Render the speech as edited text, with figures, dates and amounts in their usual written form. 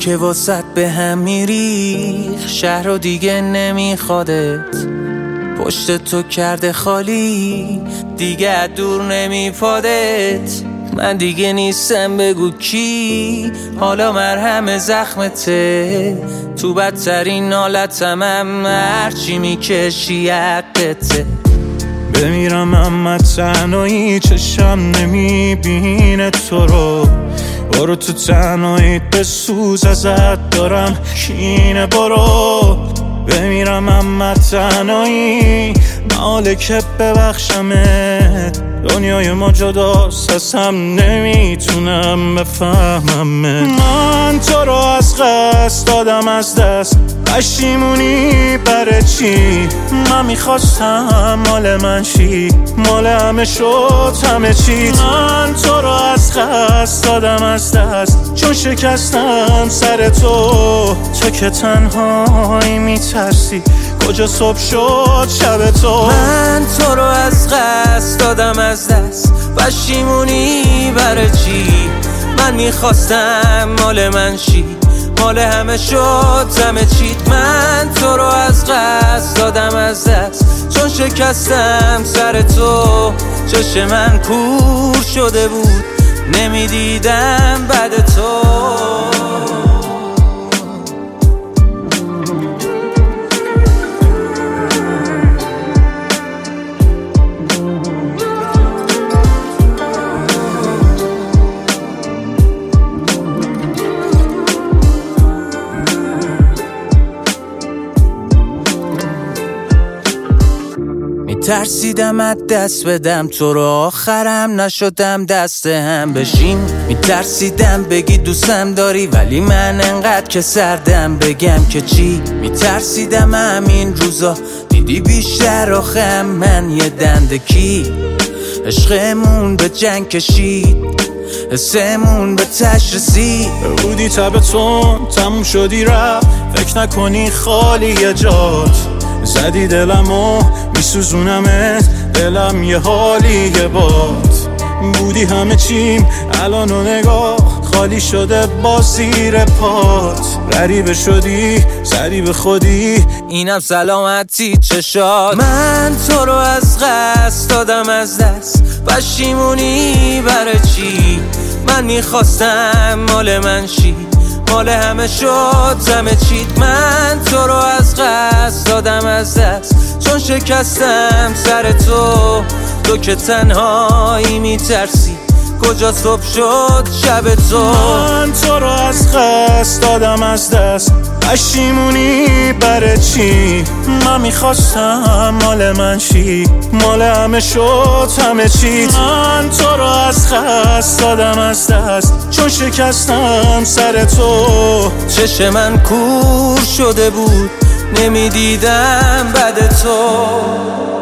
که واسط به هم میریخ، شهر رو دیگه نمیخوادت، پشت تو کرده خالی، دیگه دور نمیپادت. من دیگه نیستم بگو کی، حالا مرهم زخمته، تو بدترین حالتم هرچی میکشی حقته. بمیرم اما تنهایی چشم نمیبینه تو رو، برو تو تنهایی بسوز ازت دارم کینه، برو. بمیرم اما تنهایی ناله که ببخشمت، دنیای ما جداست ازم نمیتونم بفهممت. من تو رو از قصد دادم از دست، پشیمونی برای چی؟ من میخواستم مال من چی، مال همه شد همه چیت. من تو رو از قصد دادم از دست، چون شکستم سر تو که تنهایی میترسی، کجا صبح شد شب تو. من تو رو از قصد دادم از دست، پشیمونی برای چی؟ من میخواستم مال من چی، مال همه شد همه چیت. من تو رو از قصد دادم از دست، چون شکستم سر تو، چشم من کور شده بود، نمیدیدم بعد تو. ترسیدم از دست بدم تو رو، آخرم نشدم دست هم بشیم. میترسیدم بگی دوستم داری، ولی من انقدر که سردم بگم که چی. میترسیدم همین روزا دیدی بیشتر آخم من یه دندکی، عشقمون به جنگ کشید، حسمون به تش رسید. بودی تبتون تموم شدی رفت، فکر نکنی خالی جات، زدی دلمو میسوزونمت، دلم یه حالی یه باد. بودی همه چیم الان و نگاه خالی شده با زیر پات. غریبه شدی زدی به خودی، اینم سلامتی چشات. من تو رو از قصد دادم از دست، پشیمونی برای چی؟ من میخواستم مال من چی، مال همه شد همه چیت. من تو رو از قصد دادم از دست، چون شکستم سر تو که تنهایی میترسی، کجا صبح شد شب تو. من تو رو از قصد دادم از دست، پشیمونی برای چی؟ من میخواستم مال من چی، مال همه شد همه چیت. من تو رو از قصد دادم از دست، چون شکستم سر تو، چشم من کور شده بود، نمیدیدم بعد تو.